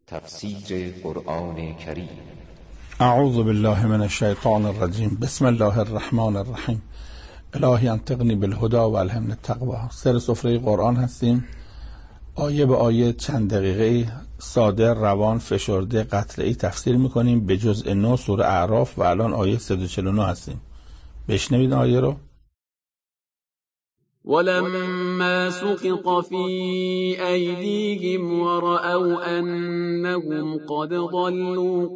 تفسیر قرآن کریم. اعوذ بالله من الشیطان الرجیم. بسم الله الرحمن الرحیم. الهی انطقنی بالهدی و الهمنی التقوی. سر سفره قرآن هستیم، آیه به آیه چند دقیقه ساده، روان، فشرده، قطعی تفسیر میکنیم به جزء 9 سوره اعراف و الان آیه 149 هستیم. بشنوید آیه رو. ولما سقط في أيديهم ورأوا أنهم قد ضلوا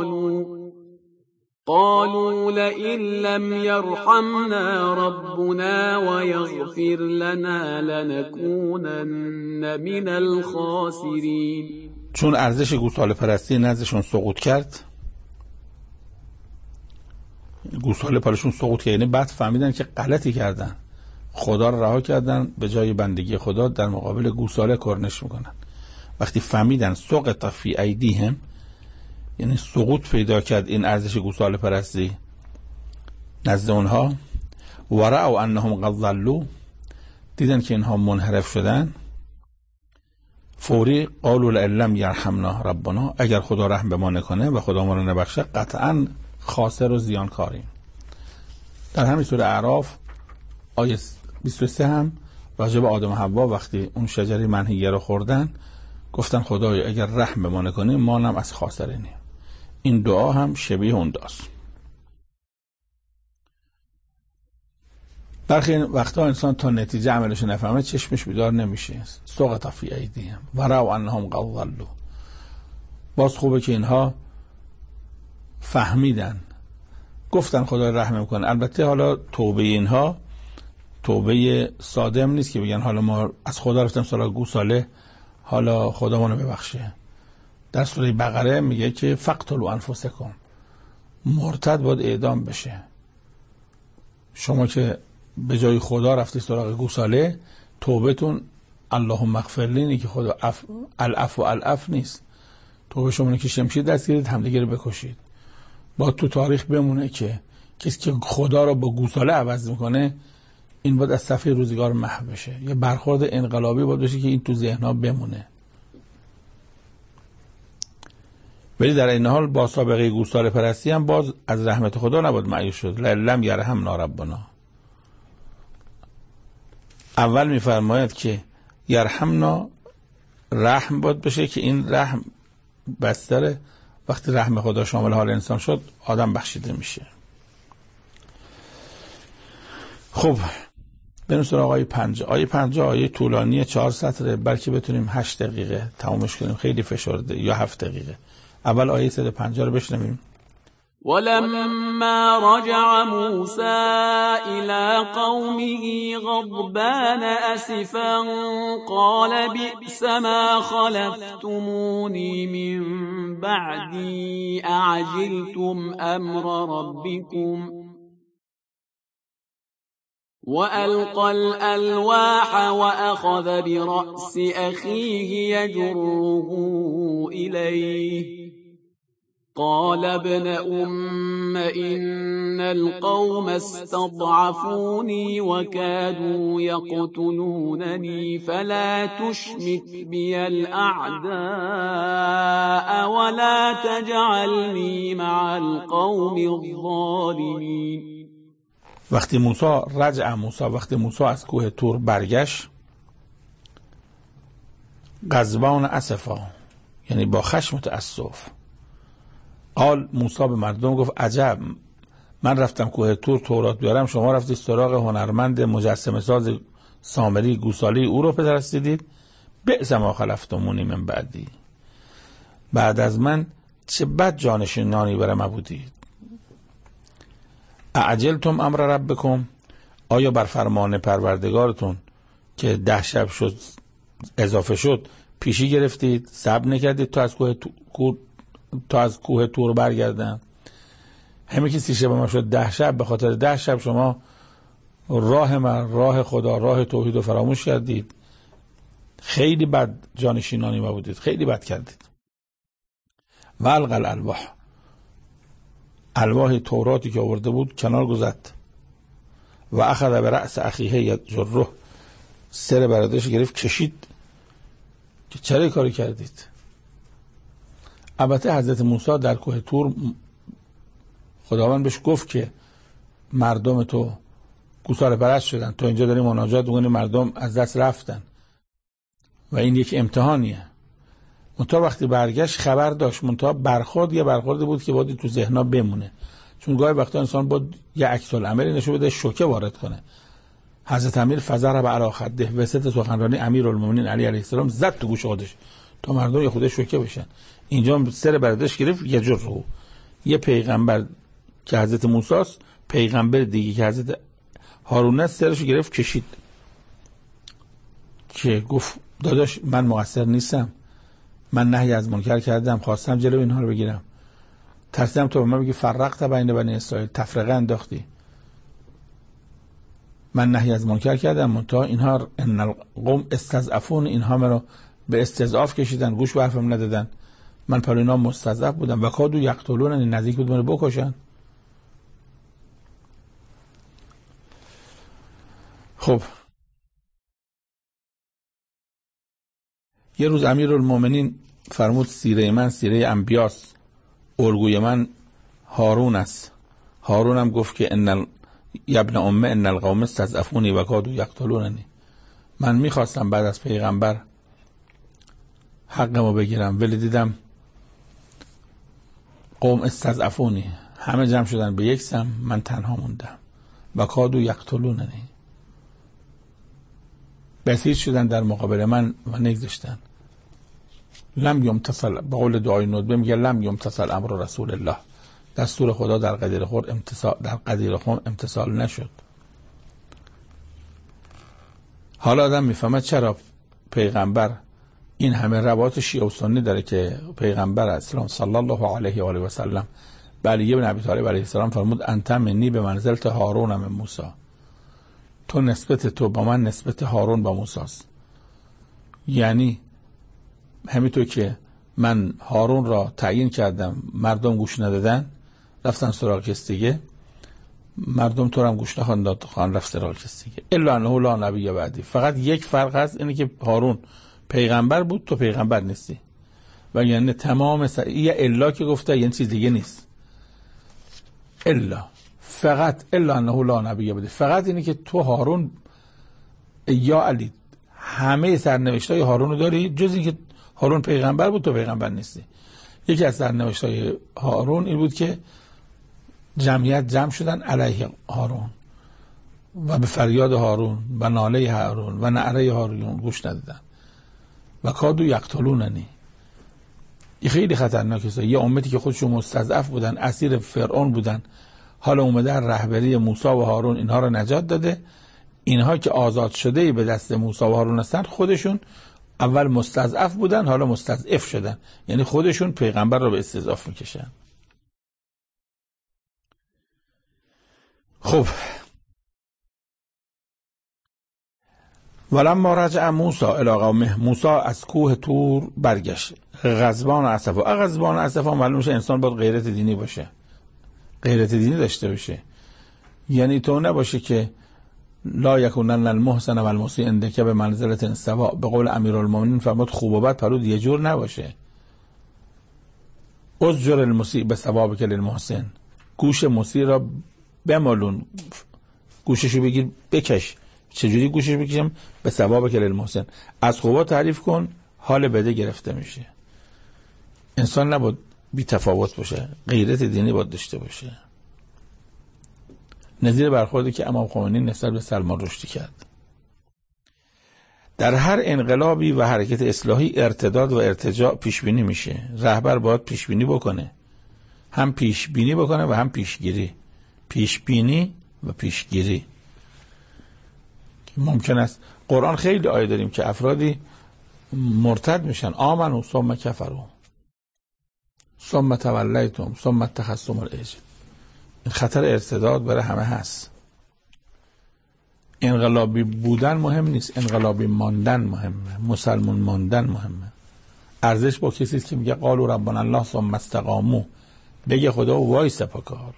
قالوا لئن لم يرحمنا ربنا ويغفر لنا لنكونن من الخاسرين. چون ارزش گوساله پرستی نزدشون سقوط کرد، گوساله پرشون سقوط کرد، یعنی بعد فهمیدن که غلطی کردن، خدا رو رها کردن، به جای بندگی خدا در مقابل گوساله کرنش میکنن. وقتی فهمیدن سقط فی ایدیهم، یعنی سقوط پیدا کرد این ارزش گوساله پرستی نزد اونها، و رأوا انهم قد ضلوا، دیدن که اینها منحرف شدن، فوری قالوا لئن لم یرحمنا ربنا، اگر خدا رحم به ما نکنه و خدا ما رو نبخشه قطعا خاسر و زیانکاریم. در همین سوره اعراف آیه 23 هم راجع به آدم و حوا وقتی اون شجره منهیه رو خوردن گفتن خدایا اگر رحم به ما نکنی ما هم از خاسرینیم. این دعا هم شبیه اون داست. برخی وقتا انسان تا نتیجه عملش نفهمه چشمش بیدار نمیشه. سقط فی ایدیهم و رأوا انهم قد ضلوا. باز خوبه که اینها فهمیدن، گفتن خدا رحم میکنه. البته حالا توبه اینها توبه ساده هم نیست که بگن حالا ما از خدا رفتیم سراغ گوساله، حالا خدا ما رو ببخشه. در سوره بقره میگه که فقتلوا انفسکم، مرتد باید اعدام بشه. شما که به جای خدا رفتی سراغ گوساله، توبتون اللهم اغفر لی که خدا العفو العفو نیست. توبه شما که شمشیر دست گیرید همدیگه رو بکشید. با تو تاریخ بمونه که کسی که خدا رو با گوساله عوض میکنه این باید از صفحه روزگار محو بشه. یه برخورد انقلابی باید بشه که این تو ذهن‌ها بمونه. ولی در این حال با سابقه گوساله پرستی هم باز از رحمت خدا نباید مایوس شد. لم یرحمنا ربنا. اول میفرماید که یرحمنا، رحم باید بشه که این رحم بستر وقتی رحم خدا شامل حال انسان شد آدم بخشیده میشه. خب بریم سراغ آیه 5. آیه 5 آیه طولانی 4 سطره، بلکه بتونیم 8 دقیقه تمامش کنیم، خیلی فشرده، یا 7 دقیقه. اول آیه 150 رو بشنویم. ولما رجع موسى إلى قومه غضبان أسفا قال بئس ما خلفتموني من بعدي أعجلتم أمر ربكم وألقى الألواح وأخذ برأس أخيه يجره إليه قال ابن أم إن القوم استضعفوني وكادوا يقتلونني فلا تشمت بي الأعداء ولا تجعلني مع القوم الظالمين. وقتی موسی از کوه طور برگشت، غضبان اسفا، یعنی با خشم و تأسف، قال موسی به مردم گفت عجب، من رفتم کوه طور تورات بیارم، شما رفتید سراغ هنرمند مجسمه ساز سامری گوساله او رو پرستیدید. بئس ما خلفتمونی من بعدی، بعد از من چه بد جانشینانی برای ما بودید. اعجلتم امر ربکم، آیا بر فرمان پروردگارتون که 10 شب شد اضافه شد پیشی گرفتید، صبر نکردید تا از کوه طور برگردن؟ همه که 30 شب ما شد 10 شب، به خاطر 10 شب شما راه خدا، راه توحید رو فراموش کردید. خیلی بد جانشینانی ما بودید، خیلی بد کردید. و القى الالواح، الواح توراتی که آورده بود کنار گذاشت. و اخذ برأس اخیه یجره، سر برادرش گرفت کشید که چرا کاری کردید؟ البته حضرت موسی در کوه طور خداوند بهش گفت که مردم تو گوساله پرست شدن، تو اینجا داری مناجات می‌کنی، مردم از دست رفتن و این یک امتحانیه. منتها وقتی برگشت خبر داشت، منتها یه برخوردی بود که باید تو ذهن‌ها بمونه، چون گاهی وقتا انسان باید یه عکس العملی نشون بده، شوکه وارد کنه. حضرت امیر فزر به علی خده، وسط سخنرانی امیرالمومنین علی علیه السلام زد تو گوش خودش تا مردم یه خود شوکه بشن. اینجا سر برداشت گرفت یه جور رو یه پیغمبر که حضرت موسی است، پیغمبر دیگه که حضرت هارون است، سرش گرفت کشید که گفت داداش من مقصر نیستم، من نهی از منکر کردم، خواستم جلو اینها رو بگیرم، ترسیدم تو به من بگی فرقت بین بنی اسرائیل، تفرقه انداختی. من نهی از منکر کردم، منتها اینها ان القوم استضعفون، اینها مرا به استضعاف کشیدن، گوش به حرفم ندادن، من پر اینا مستضعف بودم و کادو یقتلون، نزدیک بود منو بکشن. خب یه روز امیرالمومنین فرمود سیره من سیره انبیاست، الگوی من هارون است. هارون هم گفت که ان ابن امه ان القوم استضعفونی و کادوا یقتلوننی، من میخواستم بعد از پیغمبر حقمو بگیرم ولی دیدم قوم استضعفونی، همه جمع شدن به یک سم، من تنها موندم و کادوا یقتلوننی، بسیج شدن در مقابل من و نگذاشتن. لم یمتثل، به قول دعای ندبه میگه لم یمتثل امر رسول الله، دستور خدا در قدیر خود امتثال نشد. حالا آدم میفهمه چرا پیغمبر این همه روایت شیعه و سنی داره که پیغمبر اسلام صلی الله علیه و آله و سلم علی بن ابی طالب علیه السلام فرمود انت منی به منزلت هارون من موسی، تو نسبت تو با من نسبت هارون با موسی است. یعنی همینطور که من هارون را تعیین کردم، مردم گوش ندادن رفتن سراغ کس دیگه، مردم تو هم گوش نخواهند داد، خواهند رفت سراغ کس دیگه. الا انه لا نبی بعدی، فقط یک فرق هست، اینه که هارون پیغمبر بود، تو پیغمبر نیستی. و یعنی تمام یه الا که گفته یعنی چیز دیگه نیست، الا فقط الا انه لا نبی بعدی، فقط اینه که تو هارون یا علی همه سرنوشتای هارون رو داری، جز اینکه هارون پیغمبر بود تو پیغمبر نیستی. یکی از سرنوشتای هارون این بود که جمعیت جمع شدن علیه هارون و به فریاد هارون و ناله هارون و نعره هارون گوش ندادن و کادوا یقتلوننی. این خیلی خطرناکه. یه امتی که خودشون مستضعف بودن، اسیر فرعون بودن، حالا اومده رهبری موسی و هارون اینها رو نجات داده. اینها که آزاد شده به دست موسی و هارون هستن، خودشون اول مستضعف بودن حالا مستضعف شدن، یعنی خودشون پیغمبر رو به استضعاف میکشن. خب ولما رجع موسی الی قومه، موسی از کوه طور برگشت غضبان و اسفا. غضبان و اسفا معلوم میشه انسان باید غیرت دینی باشه، غیرت دینی داشته باشه. یعنی تو نباشه که لا یکونن المحسن و المسیء عندک به منزلت سوا، به قول امیرالمومنین فرمود خوب و بد پرود یه جور نباشه. ازجر المسیء به ثوابک للمحسن، گوش مسیء را بمالون، گوششو بگیر بکش. چجوری گوشش بکشم؟ به ثوابک للمحسن، از خوبا تعریف کن حال بده گرفته میشه. انسان نباید بی تفاوت باشه، غیرت دینی باید داشته باشه. نظیر برخوردی که امام خمینی نسبت به سلمان رشدی کرد. در هر انقلابی و حرکت اصلاحی ارتداد و ارتجاع پیش بینی میشه. رهبر باید پیش بینی بکنه، هم پیش بینی بکنه و هم پیشگیری. پیش بینی و پیشگیری ممکن است. قرآن خیلی آیه داریم که افرادی مرتد میشن، آمنوا ثم کفروا ثم تولیتم ثم اتخذتم العجل. این خطر ارتداد برای همه هست. انقلابی بودن مهم نیست، انقلابی ماندن مهمه، مسلمان ماندن مهمه. ارزش با کسی است که میگه قالوا ربنا الله ثم استقاموا، بگه خدا وایس پاکار.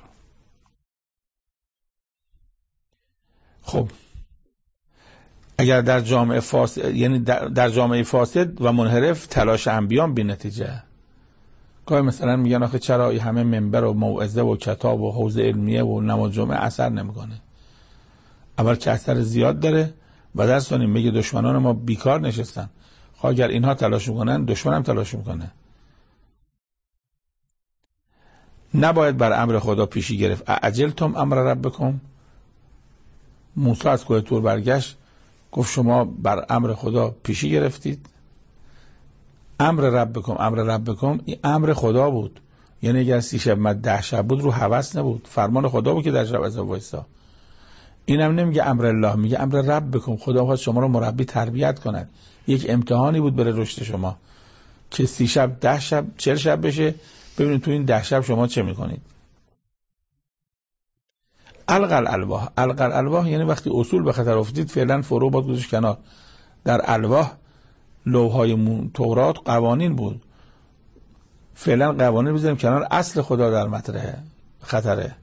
خب اگر در جامعه فاسد، یعنی در جامعه فاسد و منحرف، تلاش انبیان بی نتیجه. گاهی مثلا میگن آخه چرا این همه منبر و موعظه و کتاب و حوزه علمیه و نماز جمعه اثر نمیکنه؟ اول که اثر زیاد داره و در ثانی میگه دشمنان ما بیکار نشستن، اگر اینها تلاش میکنن دشمن هم تلاش میکنه. نباید بر امر خدا پیشی گرفت. اعجلتم امر ربکم. موسی از کوه طور برگشت گفت شما بر امر خدا پیشی گرفتید. امر ربکم این امر خدا بود، یعنی اگر 30 شب مد 10 شب بود رو هوس نبود، فرمان خدا بود که در شب از وایسا. اینم نمیگه امر الله، میگه امر ربکم. خدا خواست شما رو مربی تربیت کند، یک امتحانی بود برای رشد شما که 30 شب 10 شب 40 شب بشه، ببینید تو این 10 شب شما چه میکنید. القى الالواح یعنی وقتی اصول به خطر افتید فعلا فرو باد گذاشت کنار. در الواح لوح‌های تورات قوانین بود، فعلا قوانین بذاریم کنار، اصل خدا در مطرحه، خطره.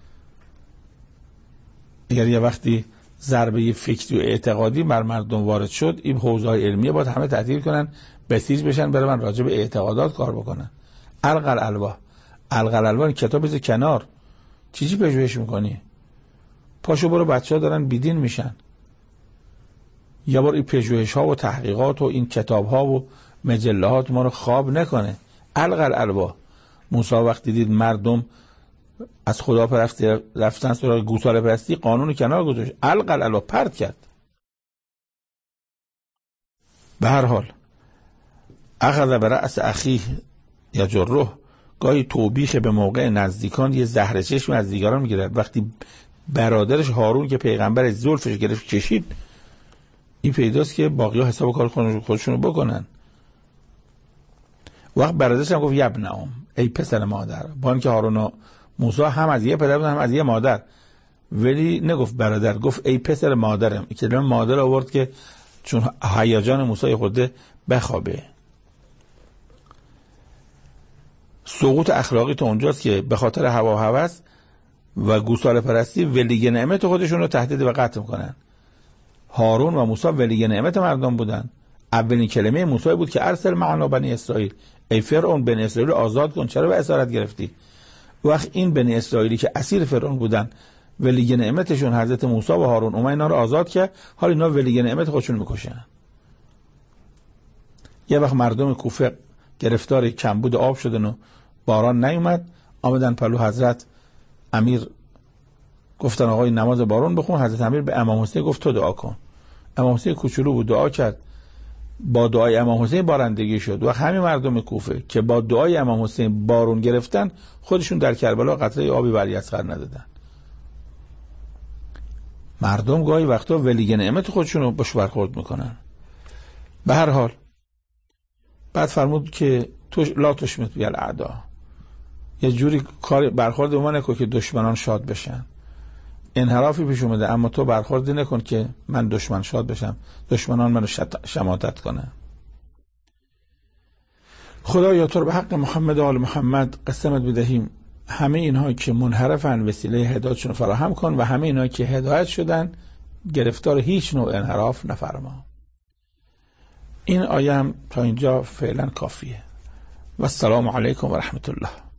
اگر یه وقتی ضربه فکری و اعتقادی بر مردم وارد شد، این حوزه‌های علمیه باید همه تعطیل کنن، بسیج بشن، برن راجع به اعتقادات کار بکنن. القى الالواح کتاب بذار کنار، چیزی پژوهش میکنی؟ پاشو برو، بچه‌ها دارن بیدین میشن. یا بار این پژوهش ها و تحقیقات و این کتاب ها و مجلات ما رو خواب نکنه. القى الالواح. موسی وقتی دید مردم از خدا پرستی رفتن سراغ گوساله پرستی، قانون کنار گذاشت، القى الالواح، پرت کرد. به هر حال اخذ برأس اخیه یجره، گاهی توبیخ به موقع نزدیکان یه زهر چشم از دیگران میگیره. وقتی برادرش هارون که پیغمبر زلفش گرفت کشید، این پیداست که باقی‌ها حساب کار خودشونو بکنن. وقت برادرش هم گفت یبن ام، ای پسر مادر، با اینکه هارون و موسی هم از یه پدر بودن هم از یه مادر، ولی نگفت برادر، گفت ای پسر مادرم. این کلمه مادر آورد که چون هیجان موسی خود بخوابه. سقوط اخلاقی تو اونجاست که به خاطر هوا و هوس و گوساله پرستی ولی نعمت خودشون رو تهدید و قتل میکنن. هارون و موسی ولی نعمت مردم بودن. اولین کلمه موسی بود که ارسل معنا بنی اسرائیل، ای فرعون بنی اسرائیل آزاد کن، چرا به اسارت گرفتی؟ وقت این بنی اسرائیلی که اسیر فرعون بودن، ولی نعمتشون حضرت موسی و هارون اومد اینا رو آزاد کرد، حالا اینا ولی نعمت خودشون میکشن. یه وقت مردم کوفه گرفتار کمبود آب شدن و باران نیومد، آمدن پلو حضرت امیر، گفتن آقای نماز بارون بخون. حضرت امیر به امام حسین گفت تو دعا کن. امام حسین کوچولو بود، دعا کرد، با دعای امام حسین بارندگی شد. و همین مردم کوفه که با دعای امام حسین بارون گرفتن، خودشون در کربلا قطره آبی بر اصغر ندادن. مردم گاهی وقتا ولی نعمت خودشون رو باش برخورد میکنن. به هر حال بعد فرمود که لا تشمت بی الاعدا، یه جوری کار برخورد ما نکن که دشمنان شاد بشن. انحرافی پیش اومده، اما تو برخوردی نکن که من دشمن شاد بشم، دشمنان منو شماتت کنن. خدایا تو رو به حق محمد و آل محمد قسمت بدهیم، همه اینها که منحرفن وسیله هدایتشون فراهم کن، و همه اینها که هدایت شدن گرفتار هیچ نوع انحراف نفرما. این آیه هم تا اینجا فعلا کافیه. و السلام علیکم و رحمت الله.